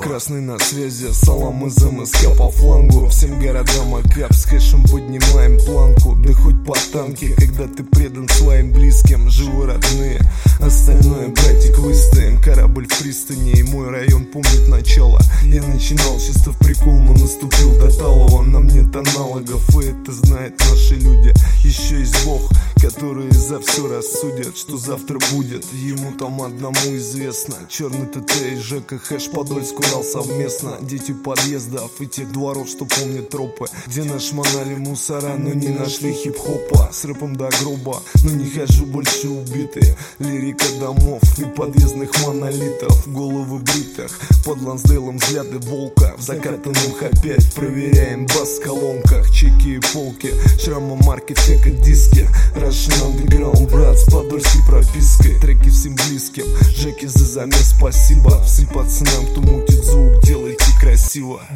Красный на связи, салам из МСК по флангу. Всем городам АКАП с хэшем поднимаем планку. Да хоть по танке, когда ты предан своим близким. Живы родные, остальное, братик, выстоим. Корабль в пристани, и мой район помнит начало. Я начинал чисто в прикол, но наступил до талого. Нам нет аналогов, и это знают наши люди. Еще есть Бог, который за все рассудит. Что завтра будет, ему там одному известно. Черный ТТ и ЖК хэш Подольск Урал совместно. Дети подъездов и тех дворов, что помнят тропы, где нашмонали мусора, но не нашли хип-хопа. С рэпом до гроба, но не хожу больше убитый. Лирика домов и подъездных монолитов. Головы бритых, под Лансдейлом взгляды волка. В закатанном опять проверяем бас в колонках. Чеки и полки, шрама марки, чека диски. Russian Underground, брат, с подольской пропиской. Треки всем близким, Жеки за замес спасибо. Всем пацанам, кто мутит звук, делайте красиво.